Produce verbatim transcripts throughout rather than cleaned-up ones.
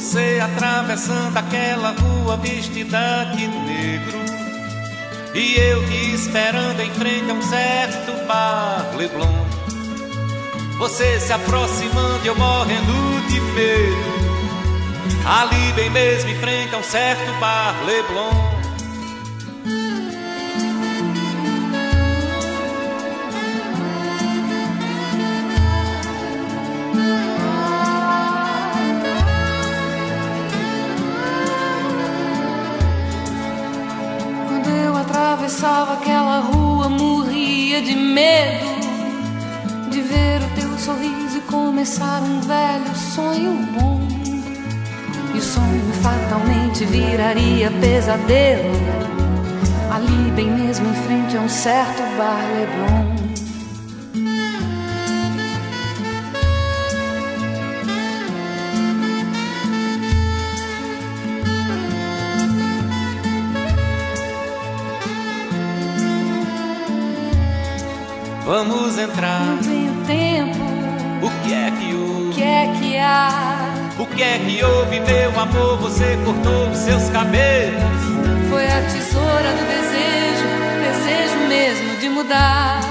Você atravessando aquela rua vestida de negro, e eu que esperando em frente a um certo bar Leblon. Você se aproximando e eu morrendo de medo, ali bem mesmo em frente a um certo bar Leblon. Atravessava aquela rua, morria de medo de ver o teu sorriso e começar um velho sonho bom. E o sonho fatalmente viraria pesadelo, ali bem mesmo em frente a um certo bar Leblon. Vamos entrar. Não tenho tempo. O que é que houve? O que é que há? O que é que houve, meu amor? Você cortou os seus cabelos. Foi a tesoura do desejo, desejo mesmo de mudar.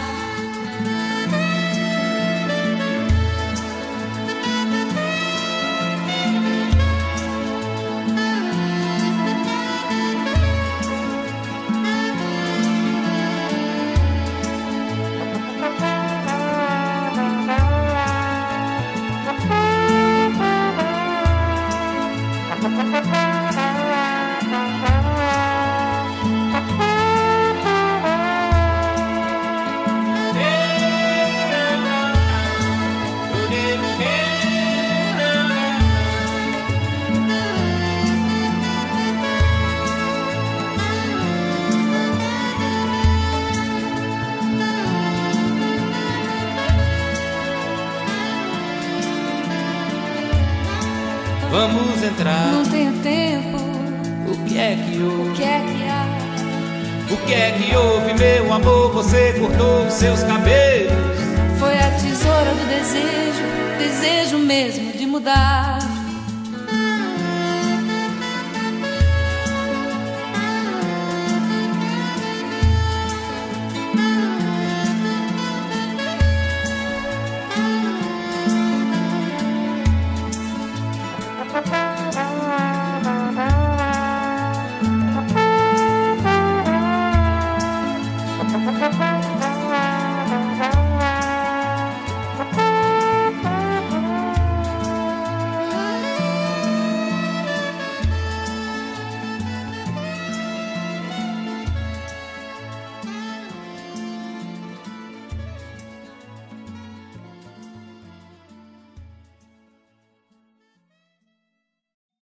Vamos entrar. Não tenho tempo. O que é que houve? O que é que há? O que é que houve, meu amor? Você cortou os seus cabelos. Foi a tesoura do desejo, desejo mesmo de mudar.